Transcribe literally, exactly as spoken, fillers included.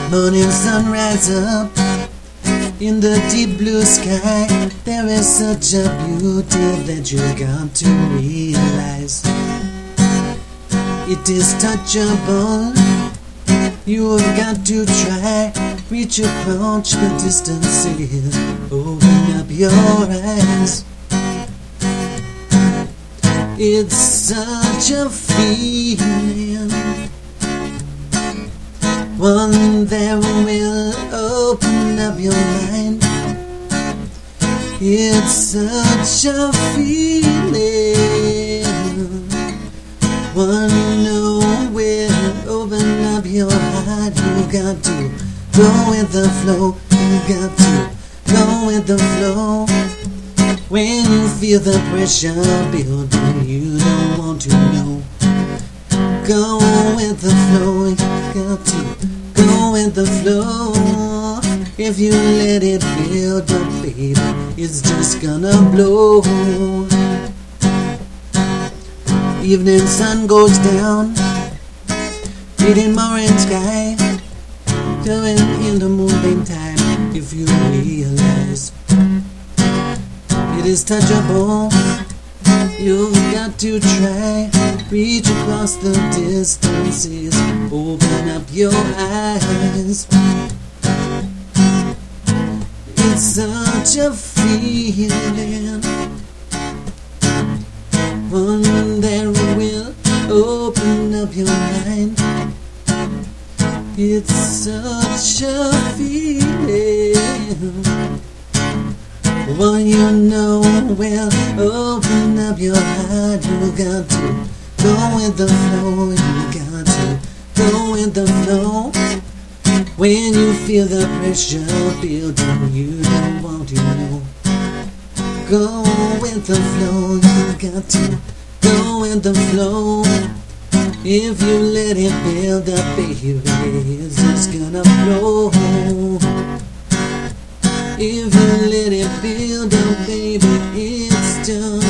Morning sun rise up in the deep blue sky. There is such a beauty that you got to realize. It is touchable. You've got to try. Reach across the distances. Open up your eyes. It's such a feeling, one that will open up your mind. It's such a feeling, one that will open up your heart. You got to go with the flow. You got to go with the flow. When you feel the pressure building, you don't want to know. Go with the flow, you got to go with the flow. If you let it build up, baby, it's just gonna blow. Evening sun goes down, reading orange sky, going in the moonlight time. If you realize it is touchable, you've got to try. Reach across the distances. Open up your eyes. It's such a feeling, one that will open up your mind. It's such a feeling, one you know will open up your heart. You got to go with the flow. You got to go with the flow. When you feel the pressure building, you don't want to know. Go with the flow. You got to go with the flow. If you let it build up, baby, it's just gonna blow. If you let it build up, baby, it's just